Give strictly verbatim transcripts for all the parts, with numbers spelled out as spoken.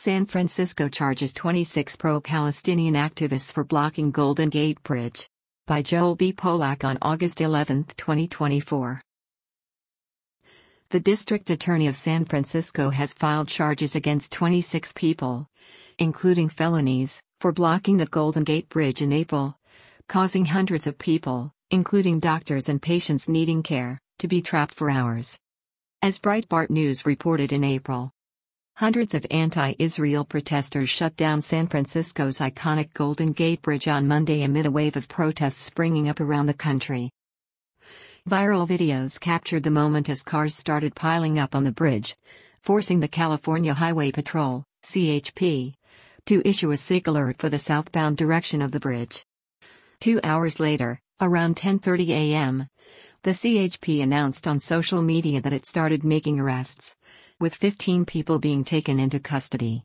San Francisco charges twenty-six pro-Palestinian activists for blocking Golden Gate Bridge. By Joel B. Polak on August eleventh, twenty twenty-four. The District Attorney of San Francisco has filed charges against twenty-six people, including felonies, for blocking the Golden Gate Bridge in April, causing hundreds of people, including doctors and patients needing care, to be trapped for hours. As Breitbart News reported in April, hundreds of anti-Israel protesters shut down San Francisco's iconic Golden Gate Bridge on Monday amid a wave of protests springing up around the country. Viral videos captured the moment as cars started piling up on the bridge, forcing the California Highway Patrol, C H P, to issue a SIG alert for the southbound direction of the bridge. Two hours later, around ten thirty a m, the C H P announced on social media that it started making arrests, with fifteen people being taken into custody.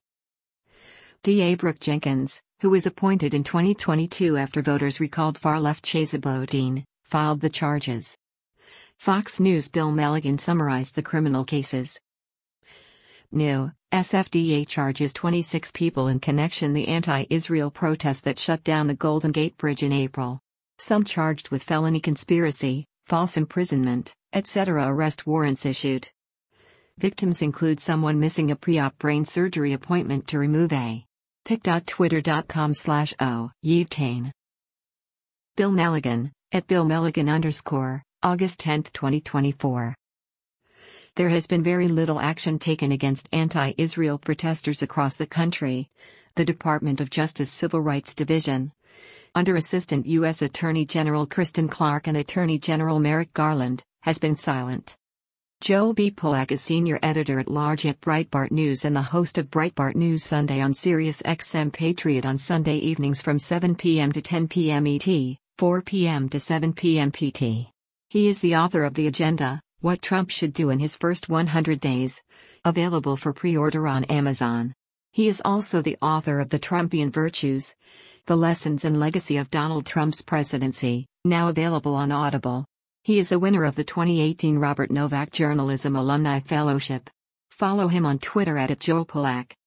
D A Brooke Jenkins, who was appointed in twenty twenty-two after voters recalled far-left Chesa Boudin, filed the charges. Fox News' Bill Melligan summarized the criminal cases. New S F D A charges twenty-six people in connection the anti-Israel protest that shut down the Golden Gate Bridge in April. Some charged with felony conspiracy, false imprisonment, et cetera. Arrest warrants issued. Victims include someone missing a pre-op brain surgery appointment to remove a pic dot twitter dot com slash o Yevtain. Bill Melligan, at Bill Melligan underscore, August tenth, twenty twenty-four. There has been very little action taken against anti-Israel protesters across the country, the Department of Justice Civil Rights Division, under Assistant U S Attorney General Kristen Clarke and Attorney General Merrick Garland, has been silent. Joel B. Polak is Senior Editor-at-Large at Breitbart News and the host of Breitbart News Sunday on Sirius X M Patriot on Sunday evenings from seven p m to ten p m E T, four p m to seven p m P T. He is the author of The Agenda, What Trump Should Do in His First one hundred days, available for pre-order on Amazon. He is also the author of The Trumpian Virtues, The Lessons and Legacy of Donald Trump's Presidency, now available on Audible. He is a winner of the twenty eighteen Robert Novak Journalism Alumni Fellowship. Follow him on Twitter at Joel Polak.